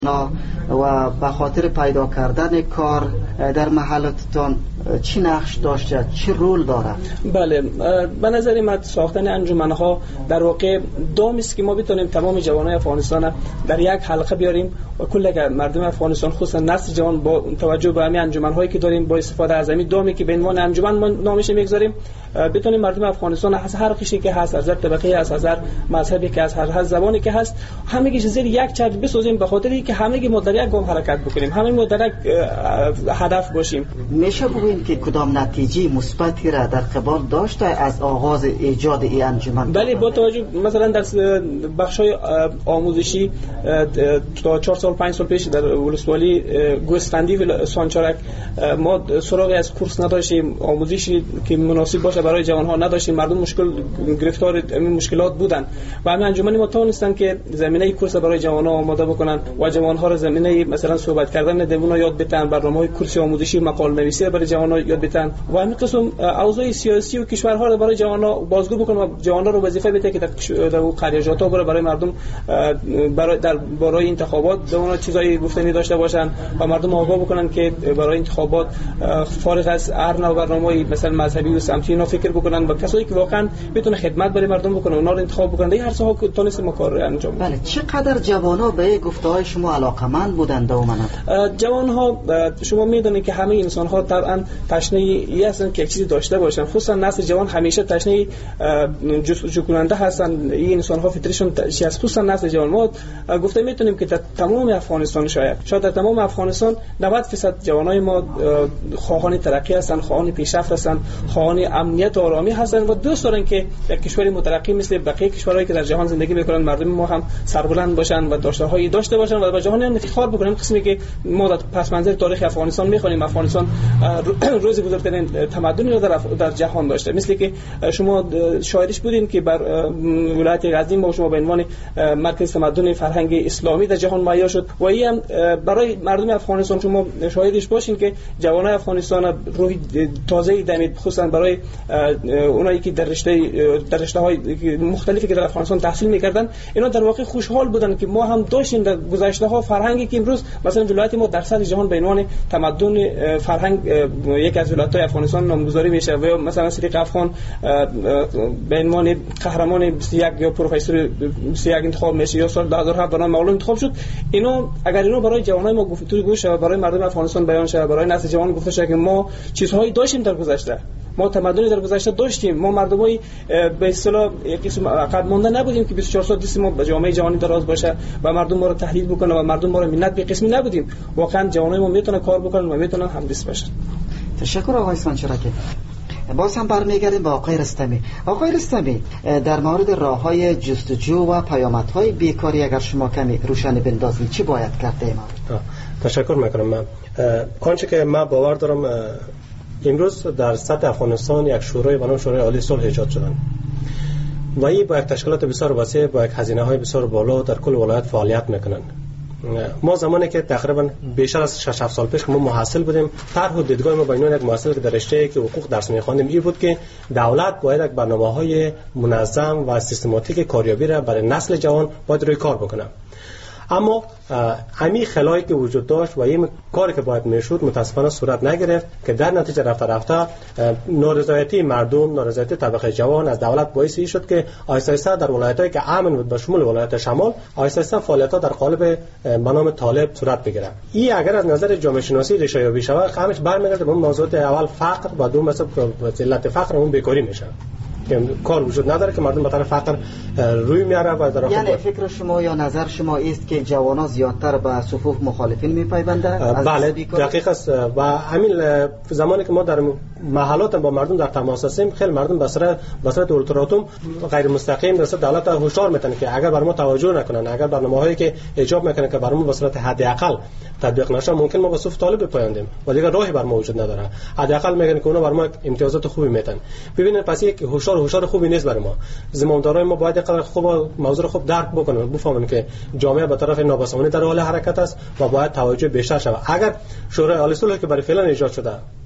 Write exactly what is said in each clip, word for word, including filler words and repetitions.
و به خاطر پیدا کردن کار در محلتان چی نقش داشته، چی رول داره؟ بله، به نظر من ساختن انجمن‌ها در واقع دامی است که ما بتونیم تمام جوانای افغانستان در یک حلقه بیاریم و کل مردم افغانستان خصوصا نسل جوان با توجه به همین انجمن‌هایی که داریم با استفاده از همین دامی که به عنوان انجمن ما نامش میگذاریم بتونیم مردم افغانستان از هر قشری که هست، از هر طبقه هست، از هر مذهبی که هست، هر زبانی که هست، همگیش زیر یک چتر بسازیم به خاطر اینکه همگی ما در یک گام حرکت بکنیم، همه ما در یک هدف باشیم. میشه بگوییم که کدام نتیجه مثبتی را در قبال داشته از آغاز ایجاد این انجمن؟ بله، با توجه مثلا در بخش‌های آموزشی تا چهار سال پنج سال پیش در ولسوالی گوسفندی و سانچارک ما سراغی از کورس نداشتیم، آموزشی که مناسب باشه برای جوان‌ها نداشتیم، مردم مشکل گرفتار این مشکلات بودند و همین انجمن ما توانستن که زمینه کورس برای جوان‌ها آماده بکنن و جوان‌ها را زمینه مثلا صحبت کردن دبونا یاد بدن، برنامه‌های کورس آموزشی مقاله نویسی برای جوان‌ها یاد بدن و همین قسم اوضاع سیاسی و کشورها را برای جوان‌ها بازگو بکنن و جوان‌ها رو وظیفه بده که در در قریاجات‌ها برای برای مردم برای در برای انتخابات اونها چیزایی گفتنی داشته باشن و مردم آگاه بکنن که برای انتخابات فارغ از هر نوع برنامه‌ای مثلا مذهبی و سمتی اینا فکر بکنن و کسایی که واقعا بتونه خدمت برای مردم بکنه اونا رو انتخاب بکنن. در هر ساحه که تونست ما کار انجام بدیم. بله، چقدر جوان‌ها به گفته‌های شما علاقه‌مند بودند و منند؟ جوان‌ها شما می‌دونید که همه انسان‌ها طبعاً تشنه‌ای هستن که چیزی داشته باشن، خصوصا نسل جوان همیشه تشنه جستجو کننده هستن. این انسان‌ها فطرتشون چی است، خصوصا نسل جوان. ما گفته میتونیم که در تمام افغانستان شاید شاید در تمام افغانستان نود درصد جوانای ما خواهان ترقی هستن، خواهان پیشرفت هستن، خواهان امنیت و آرامی هستن و دوست دارن که در کشوری مترقی مثل بقیه کشورهایی که در جهان زندگی میکنن مردم ما هم سربلند باشن و داشته‌هایی داشته باشن و به جهان افتخار بکنن. قسمی که ما در پس منظر تاریخ افغانستان میخونیم افغانستان روز بزرگترین تمدنی رو در, در جهان داشته، مثل که شما شاهدش بودین که بر ولایت غزنین با شما به عنوان مرکز تمدن فرهنگ اسلامی در جهان معیار شد و این هم برای مردم افغانستان شما شاهدش باشین که جوانای افغانستان روح تازه‌ای دمید، خصوصا برای اونایی که در رشته در رشته‌های مختلفی که در افغانستان تحصیل می‌کردن اینا در واقع خوشحال بودن که ما هم داشتیم در گذشته‌ها فرهنگی که امروز مثلا ولایت ما در سطح جهان به عنوان تمدن فرهنگ یک از ولایت‌های افغانستان نامگذاری میشه و مثلا صدیق افغان به عنوان قهرمان بیست و یک یا پروفسور بیست و یک انتخاب میشه یا سال دو هزار و هفت برای معلوم انتخاب شد. اینو اگر اینو برای جوانای ما گفتگو گوش و برای مردم افغانستان بیان شه، برای نسل جوان گفته شه که ما چیزهایی داشتیم در گذشته، ما تمدنی در گذشته داشتیم، ما مردمای به اصطلاح یک قسم عقب مانده نبودیم که بیست و چهار سال دست ما به جامعه جهانی دراز باشه و مردم ما رو تحلیل بکنه و مردم ما رو منت به قسمی نبودیم. واقعا جوانای ما میتونه کار بکنن و میتونن همدست باشن. تشکر آقای سانچارکی. باز هم برمیگردیم با آقای رستمی. آقای رستمی، در مورد راه‌های جستجو و پیامدهای بیکاری اگر شما کمی روشنی بندازید چی باید کرد؟ ما تشکر میکنم. من آنچه که من باور دارم امروز در سطح افغانستان یک شورای به نام شورای عالی صلح ایجاد شدن و این با یک تشکیلات بسیار وسیع با یک هزینه‌های بسیار بالا در کل ولایت فعالیت میکنن. ما زمانی که تقریبا بیشتر از شش هفت سال پیش ما محصل بودیم، طرح و دیدگاه ما با اینون یک محصل که در رشته که حقوق درس می‌خواندیم این بود که دولت باید یک برنامه‌های منظم و سیستماتیک کاریابی را برای نسل جوان باید روی کار بکنه. اما همین خلایی که وجود داشت و این کاری که باید میشد متاسفانه صورت نگرفت که در نتیجه رفته رفته نارضایتی مردم، نارضایتی طبقه جوان از دولت باعث شد که آهسته آهسته در ولایت‌هایی که امن بود به شمول ولایت شمال آهسته آهسته فعالیت‌ها در قالب به نام طالب صورت بگیره. این اگر از نظر جامعه شناسی ریشه یابی شود همش برمیگرده به موضوع اول فقر و دوم مثلا علت فقر اون بیکاری میشه که کار وجود نداره که مردم به طرف فقر روی میاره و در یعنی فکر شما یا نظر شما است که جوانان زیادتر به صفوف مخالفین میپیوندند؟ بله دقیق است و همین زمانی که ما در محلات با مردم در تماس هستیم خیلی مردم به صورت به صورت اولتراتوم غیر مستقیم به صورت دولت هشدار میتونه که اگر بر ما توجه نکنن، اگر برنامه‌هایی که ایجاب میکنه که بر ما به صورت حداقل تطبیق نشه ممکن ما به صفوف طالب بپیوندیم و دیگه راهی بر ما وجود نداره. حداقل میگن که اونا بر ما امتیازات خوبی میتن. ببینید پس یک هشدار هشدار خوبی نیست برای ما. زمامدارای ما باید اینقدر خوب موضوع خوب درک بکنن، بفهمن که جامعه به طرف نابسامانی در حال حرکت است و باید توجه بیشتر شود. اگر شورای عالی صلح که برای فعلا ایجاد شده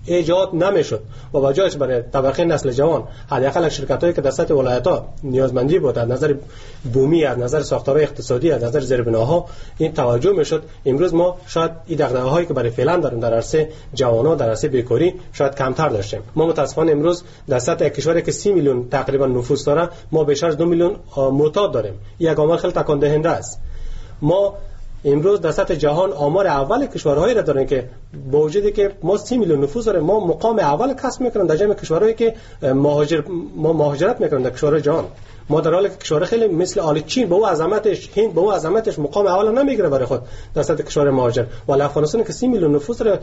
ایجاد نمیشد و با جایش برای طبقه نسل جوان حداقل شرکتایی که در سطح ولایت‌ها نیازمندی بود از نظر بومی، از نظر ساختارهای اقتصادی، از نظر زیربناها این توجه میشد. امروز ما شاید این دغدغه‌هایی که برای فعلا داریم در عرصه جوانان، در عرصه بیکاری شاید کمتر داشتیم. ما متاسفانه امروز در سطح کشوری که سی میلیون تقریبا نفوس داره ما بیشتر از دو میلیون معتاد داریم. یک عامل خیلی تکان دهنده است. ما امروز در سطح جهان آمار اول کشورهایی را داریم که با وجودی که ما سی میلیون نفوس داریم ما مقام اول کسب میکنیم در جمع کشورهایی که مهاجر ما مهاجرت میکنیم در کشورهای جهان. ما در حالی که کشورهای خیلی مثل آل چین با او عظمتش، هند با او عظمتش مقام اول نمیگیره برای خود در سطح کشور مهاجر، ولی افغانستان که سی میلیون نفوس داره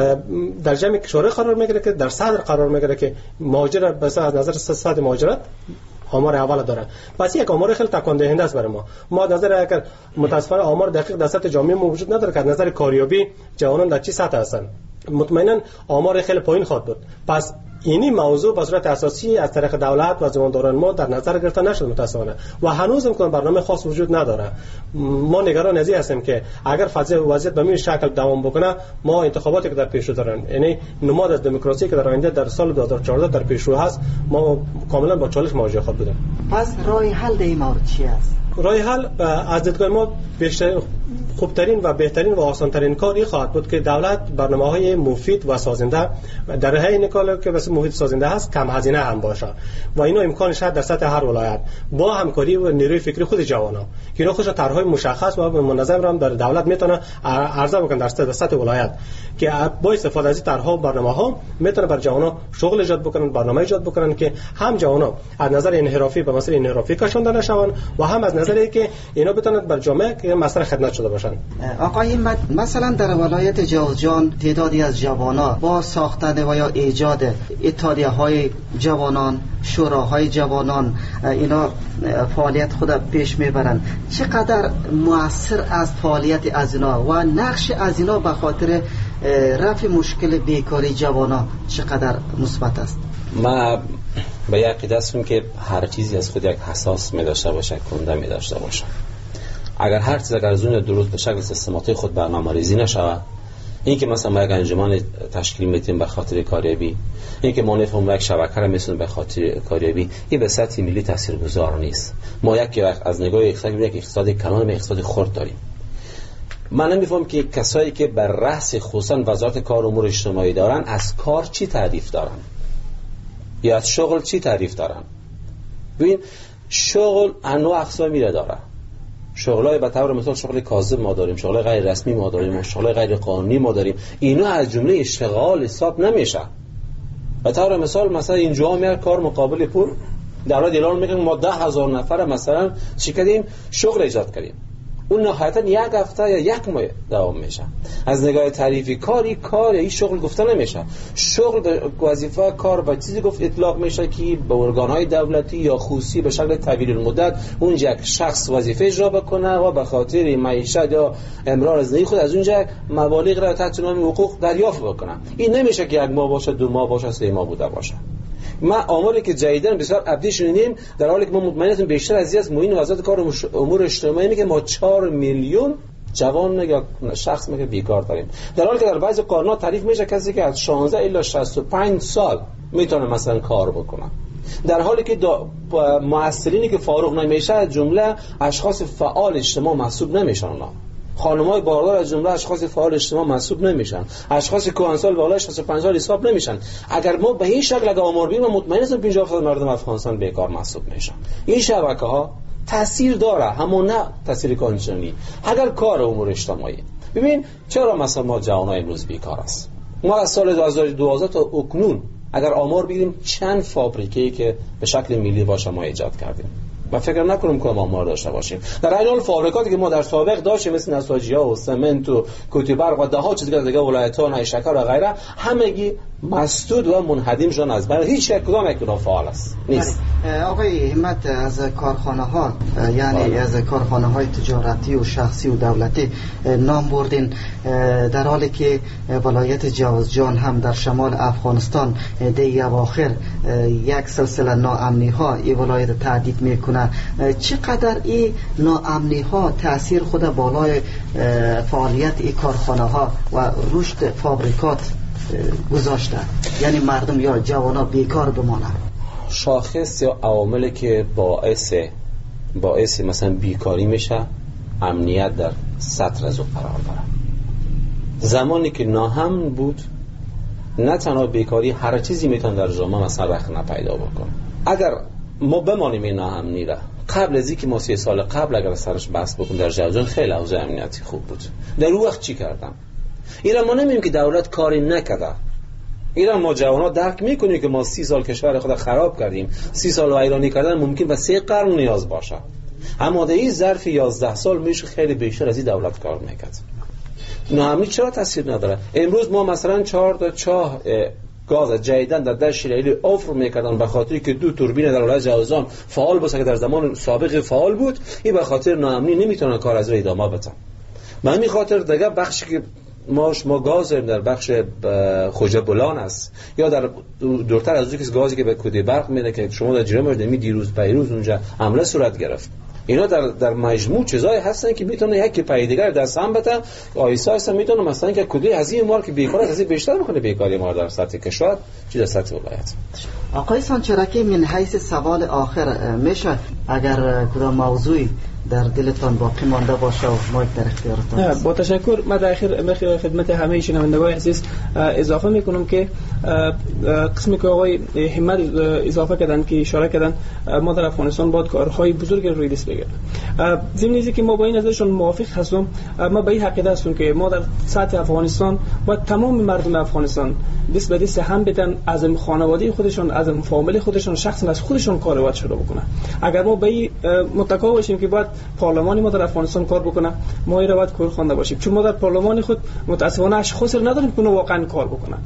در جمع کشورهای قرار میگیره که در صدر قرار میگیره که مهاجر بس از نظر سطح مهاجرت آمار اول داره. پس یک آمار خیلی تکان دهنده است برای ما. ما نظر اگر متاسفانه آمار دقیق در سطح جامعه ما وجود نداره که از نظر کاریابی جوانان در چه سطح هستن. مطمئنا آمار خیلی پایین خواهد بود. پس اینی موضوع به صورت اساسی از طریق دولت و زمانداران ما در نظر گرفته نشد متاسفانه و هنوز امکان برنامه خاص وجود نداره. ما نگران از این هستیم که اگر فضای وضعیت به این شکل دوام بکنه ما انتخاباتی که در پیش رو دارن، یعنی نماد از دموکراسی که در آینده در سال دو هزار و چهارده در پیش رو هست، ما کاملا با چالش مواجه خواهیم بود. پس راه حل در این مورد چی است؟ راه حل از دیدگاه ما بیشتر خوبترین و بهترین و آسانترین کار این خواهد بود که دولت برنامه‌های مفید و سازنده در حین کار که بس مفید سازنده هست کم هزینه هم باشه و اینو امکانش هست در سطح هر ولایت با همکاری و نیروی فکری خود جوانان که اینا خودش طرح‌های مشخص و منظم را در دولت میتونه عرضه بکنه در سطح ولایت که با استفاده از طرح‌ها و برنامه‌ها میتونه بر جوانان شغل ایجاد بکنن، برنامه ایجاد بکنن که هم جوانان از نظر انحرافی به مسئله انحرافی کشانده نشون و هم از نظری که اینا بتونن بر جامعه که مسئله خدمت شده باشن. آقای مثلا در ولایت جوزجان تعدادی از جوانان با ساختن و یا ایجاد اتحادیه‌های جوانان، شوراهای جوانان اینا فعالیت خود پیش میبرن. چقدر مؤثر است فعالیت از اینا و نقش از اینا به خاطر رفع مشکل بیکاری جوانان چقدر مثبت است؟ ما به یقین هستم که هر چیزی از خود یک حساس می داشته باشه، کنده می داشته باشه. اگر هر چیز اگر از اون درست به شکل سیستماتیک خود برنامه‌ریزی نشود، این که مثلا ما یک انجمن تشکیل میدیم به خاطر کاریابی، این که ما نفهم یک شبکه را میسونیم به خاطر کاریابی، این به سطح ملی تاثیرگذار نیست. ما یک از نگاه اقتصادی یک اقتصاد کلان و اقتصاد خرد داریم. من نمیفهم که کسایی که بر رأس خصوصا وزارت کار و امور اجتماعی دارن از کار چی تعریف دارن یا از شغل چی تعریف دارن. ببین شغل انواع اقسامی را داره. شغلای به طور مثال شغل کاذب ما داریم، شغل غیر رسمی ما داریم، شغل غیر قانونی ما داریم. اینا از جمله اشتغال حساب نمیشه. به طور مثال مثلا اینجا میار کار مقابل پول در حال اعلان میکنیم ما ده هزار نفر مثلا چی کردیم شغل ایجاد کردیم. اون نهایتا یک هفته یا یک ماه دوام میشه. از نگاه تعریفی کاری کار یا این شغل گفته نمیشه. شغل به وظیفه کار با چیزی گفت اطلاق میشه که به ارگان‌های دولتی یا خصوصی به شکل طویل المدت اونجا یک شخص وظیفه اجرا بکنه و به خاطر معیشت یا امرار زندگی خود از اونجا مبالغ را تحت عنوان حقوق دریافت بکنه. این نمیشه که یک ماه باشه، دو ماه باشه، سه ماه بوده باشه. ما آماری که جدیدن بسیار ابدی شنیدیم در حالی که ما مطمئن هستیم بیشتر از این از معین وزارت کار و امور اجتماعی میگه ما چهار میلیون جوان یا شخص میگه بیکار داریم، در حالی که در بعضی قانونات تعریف میشه کسی که از شانزده الی شصت و پنج سال میتونه مثلا کار بکنه، در حالی که مؤثرینی که فارغ نمیشه از جمله اشخاص فعال اجتماع محسوب نمیشن. اونا خانم‌های باردار از جمله اشخاص فعال اجتماع محسوب نمیشن، اشخاص کهنسال بالای شصت و پنج سال حساب نمیشن. اگر ما به این شکل اگه آمار بگیریم مطمئن هستم پنجاه درصد مردم افغانستان بیکار محسوب میشن. این شبکه‌ها تاثیر داره، همون نه تاثیر کانچنی. اگر کار امور اجتماعی ببین چرا مثلا ما جوانای امروز بیکار است؟ ما از سال دو هزار و دوازده تا اکنون اگر آمار بگیریم چند فابریکه‌ای که به شکل ملی باشه ما ایجاد کردیم. ما فکر نکنم که ما آمار داشته باشیم. در این حال فابریکاتی که ما در سابق داشتیم مثل نساجی‌ها و سمنت و کوتی برق و ده ها چیز دیگه ولایت‌ها و شکر و غیره همگی مسدود و منهدم شدن از بر هیچ یک کدام یک کدام فعال است نیست. آقای همت از کارخانه‌ها یعنی آه. از کارخانه‌های تجارتی و شخصی و دولتی نام بردین، در حالی که ولایت جوزجان هم در شمال افغانستان دی اواخر یک سلسله ناامنی‌ها این ولایت تهدید میکنه. چقدر این ناامنی‌ها تأثیر خود بالای فعالیت این کارخانه‌ها و رشد فابریکات گذاشته؟ یعنی مردم یا جوانا بیکار بمانند. شاخص یا عواملی که باعث باعث مثلا بیکاری میشه، امنیت در سطر از او قرار داره. زمانی که ناامن بود، نه تنها بیکاری، هر چیزی میتونه در جامعه مثلا رخ نپیدا بکنه. اگر ما بمانیم این ناامنی را، قبل از اینکه ما سی سال قبل اگر سرش بحث بکنیم در جوزان، خیلی اوضاع امنیتی خوب بود. در اون وقت چی کردم؟ اینا ما نمیگیم که دولت کاری نکرده. اینا ما جوانا درک میکنیم که ما سی سال کشور خود خراب کردیم. سی سال ویرانی کردن ممکن به سه قرن نیاز باشه، اما در این ظرف یازده سال میشه خیلی بیشتر از این دولت کار میکرد. ناامنی چرا تاثیر نداره؟ امروز ما مثلا چهار تا چاه گاز جدیدن در دشت شیرالی آفر میکردن به خاطری که دو توربین در ولایت جوزجان فعال باشه که در زمان سابق فعال بود. این به خاطر ناامنی نمیتونن کار از رو ادامه بدن. به همین خاطر دیگه بخشی که ما شما گاز داریم در بخش خوجه بلان است، یا در دورتر از اون که گازی که به کوده برق میده که شما در جریان بودید می دیروز پیروز اونجا حمله صورت گرفت. اینا در در مجموع چیزایی هستن که میتونه یک پیدیگر در سم بده. آیسا هستن میتونه مثلا که کوده از این مال که بیکار است از این بیشتر میکنه بیکاری ما در سطح کشور چه در سطح ولایت. آقای سانچراکی، من حیث سوال آخر میشه اگر کدام موضوعی در دلتان باقی مانده باشه و مایک در اختیارتان است. با تشکر. من در اخر خدمت همه شنوندگان عزیز اضافه میکنم که قسمی که آقای همت اضافه کردن که اشاره کردن ما در افغانستان باید کارهای بزرگ روی دست بگیریم. ضمن اینکه که ما با این نظرشون موافق هستم، ما به این عقیده هستم که ما در سطح افغانستان باید تمام مردم افغانستان دست به دست هم بدن، از خانواده خودشون، از فامیل خودشون، شخصا از خودشون کار باید شروع بکنن. اگر ما به این متکا باشیم که باید پارلمانی ما در افغانستان کار بکنه، ما این رو باید کار خوانده باشیم، چون ما در پارلمان خود متاسفانه اشخاص نداریم که واقعا کار بکنن.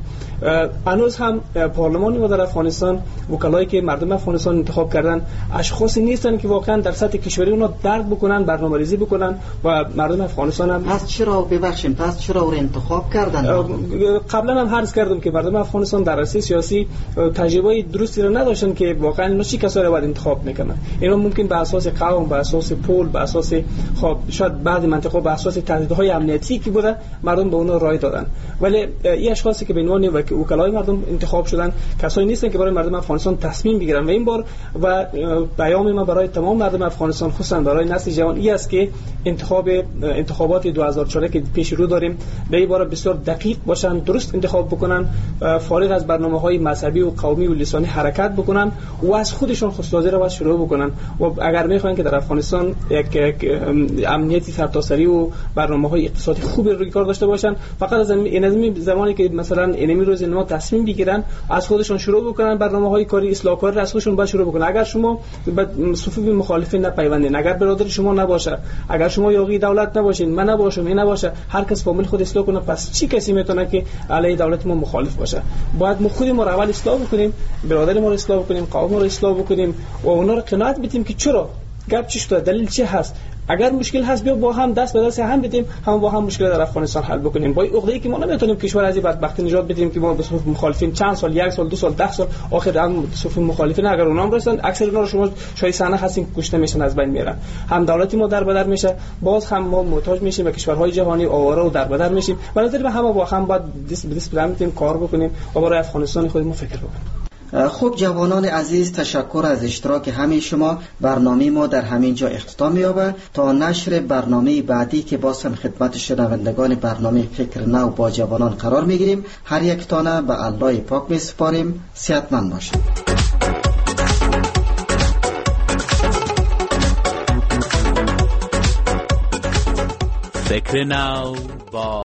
هنوز هم پارلمانی ما در افغانستان، وکلایی که مردم افغانستان انتخاب کردن، اشخاصی نیستن که واقعا در سطح کشوری اونا درک بکنن، برنامه‌ریزی بکنن و مردم افغانستان هم. پس چرا ببخشیم پس چرا او انتخاب کردن؟ قبلا هم عرض کردم که مردم افغانستان در عرصه سیاسی تجربه درستی رو نداشتن که واقعا اینا چه کسایی رو باید انتخاب میکنن. اینا ممکن به اساس قوم، به اساس پول، به اساس خب شاید بعضی منطقه به اساس تهدیدهای امنیتی که بوده مردم به اونها رای دادن، ولی این اشخاصی که به عنوان وکلای مردم انتخاب شدن کسایی نیستن که برای مردم افغانستان تصمیم بگیرن. و این بار و پیام ما برای تمام مردم افغانستان، خصوصا برای نسل جوان، این است که انتخاب انتخابات دو هزار و چهارده که پیش رو داریم به این بار بسیار دقیق باشن، درست انتخاب بکنن، فارغ از برنامه‌های مذهبی و قومی و لسانی حرکت بکنن و از خودشون خودسازی را باید شروع بکنن. و اگر میخواین که در افغانستان یک امنیتی سرتاسری و برنامه‌های اقتصادی خوب روی کار داشته باشن، فقط از این زمانی که مثلا اینمی روز ما تصمیم بگیرن از خودشون شروع بکنن، برنامه‌های کاری اصلاح کاری از خودشون باید شروع بکنن. اگر شما به صفوف مخالفین نپیوندین، اگر برادر شما نباشه، اگر شما یاغی دولت نباشین، من نباشم، این نباشه، هر کس فامیل خود اصلاح کنه، پس چی کسی میتونه که علیه دولت ما مخالف باشه؟ باید ما خود ما اول اصلاح بکنیم، برادر ما رو اصلاح بکنیم، قوم ما رو اصلاح بکنیم و اونا رو قناعت بدیم که چرا گپ چی شده، دلیل چی هست. اگر مشکل هست بیا با هم دست به دست هم بدیم، هم با هم مشکل در افغانستان حل بکنیم. با عقده‌ای که ما نمیتونیم کشور از این بدبختی نجات بدیم که ما به صفوف مخالفین چند سال، یک سال، دو سال، ده سال، آخر هم صفوف مخالفین اگر اونام رسن، اکثر اینا رو شما شاید صحنه هستین کشته میشن، از بین میرن، هم دولتی ما در بدر میشه، باز هم ما محتاج میشیم به کشورهای جهانی آواره و در بدر میشیم. به نظر من هم با هم باید دست به دست بدیم کار بکنیم و برای افغانستان خودمون فکر بکنیم. خب جوانان عزیز، تشکر از اشتراک همه شما. برنامه ما در همین جا اختتام یابه تا نشر برنامه بعدی که باز هم خدمت شنوندگان برنامه فکر نو با جوانان قرار میگیریم. هر یک تانه به الله پاک می سپاریم. صحتمند باشید. فکر نو با